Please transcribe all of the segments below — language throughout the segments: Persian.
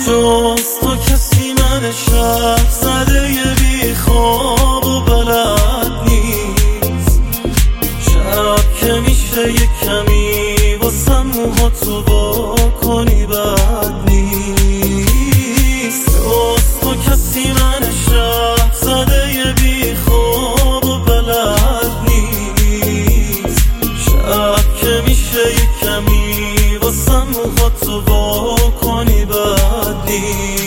جز تو کسی من شب زده بی خواب و بلد نیست. شب که میشه یک کمی واسم موها تو با کنی بد نیست. جز تو کسی من شب زده بی خواب و بلد نیست. شب که میشه یک کمی واسم موها تو با کنی بد نیست.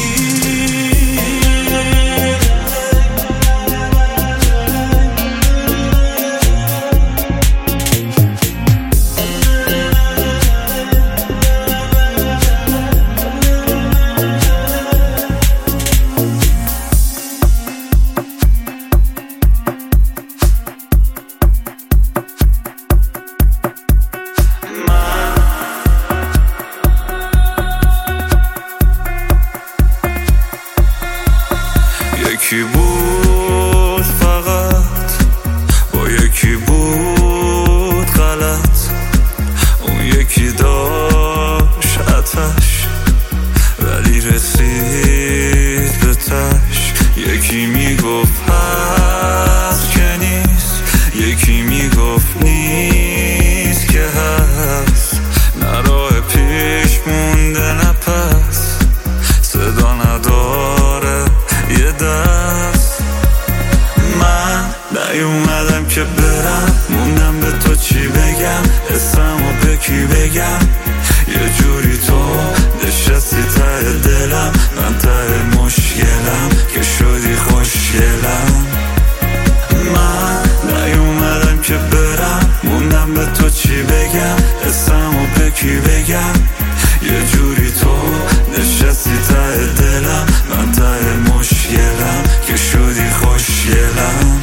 یکی بود فقط با یکی بود غلط، اون یکی داشت آتش ولی رسید به تش. یکی میگفت هست که نیست، یکی میگفت نیست که هست. نه راه پیش مونده نه پس، صدا نداره یه دست. من نیومدم که برم، موندم به تو چی بگم، اسمو به کی بگم. یه جوری تو نشستی ته دلم، من ته مشکلم که شدی خوشگلم. من نیومدم که برم، موندم به تو چی بگم، اسمو به کی بگم. یه جوری تو نشستی ته دلم، من ته مشکلم که شدی خوشگلم.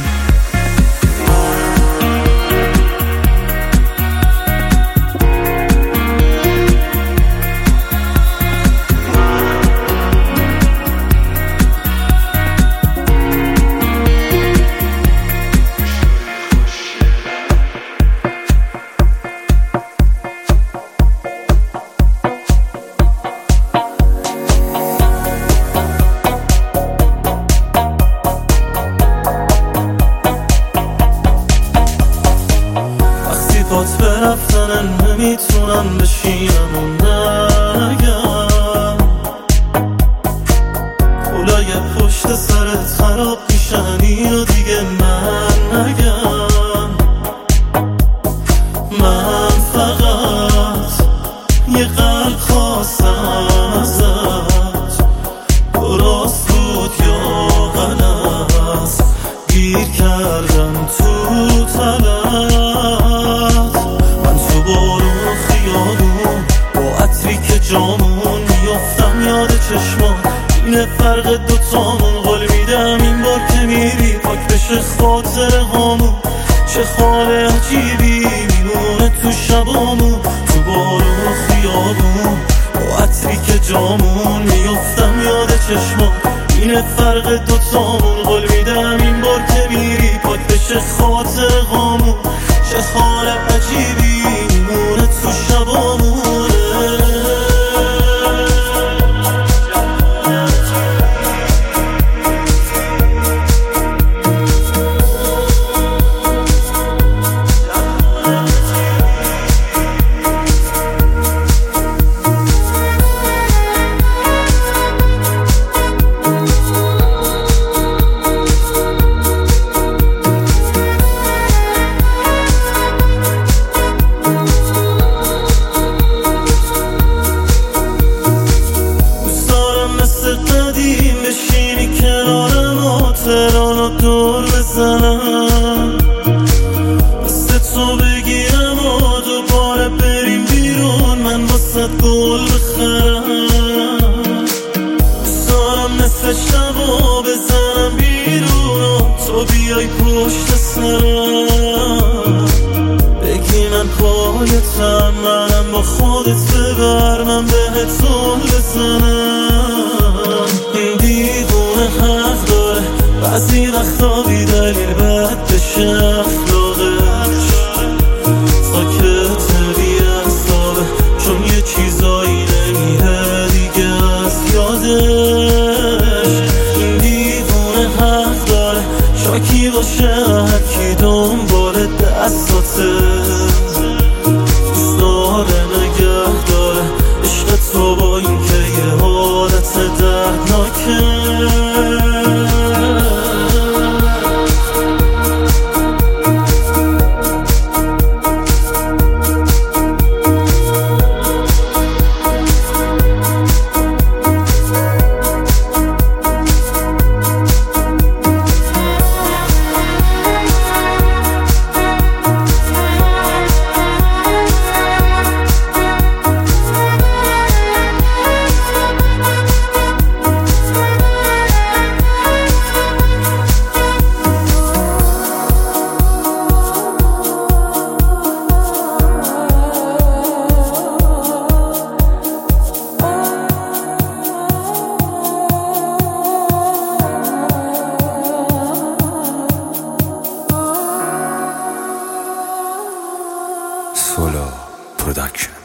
پات برفتنن نمیتونم بشینم و نگم. کلای پشت سرت خراب میشن اینو دیگه من نگم. من فقط یه قلب خواستم ازت، درست بود یا غلط، گیر کردم تو طلب. جامون میافتم یاد چشمان، اینه فرق دوتامون. قول میدم این بار که میری پاک بشه خاطر هامون. چه حال عجیبی میمونه تو شبامون، تو بارون خیابون با عطری که جامون میافتم یاد چشمان، اینه فرق دوتامون. قول میدم این بار که میری پاک بشه خاطر هامون. چه حال عجیبی میمونه تو شبامون. بشینی کنارم و تهرانو دور بزنم، مثل تو بگیرم و دوباره بریم بیرون، من واسه گل بخرم. دوستارم نصف شبا بزنم بیرون و تو بیای پشت سرم، بگی من پایتم، منم با خودت ببر، من بهت زل بزنم. دیوونه حق داره بعضی وقتا بی دلیل بد بشه اخلاقش، ساکت بی اعصابه چون یه چیزایی نمیره دیگه از سولا پروداکشن.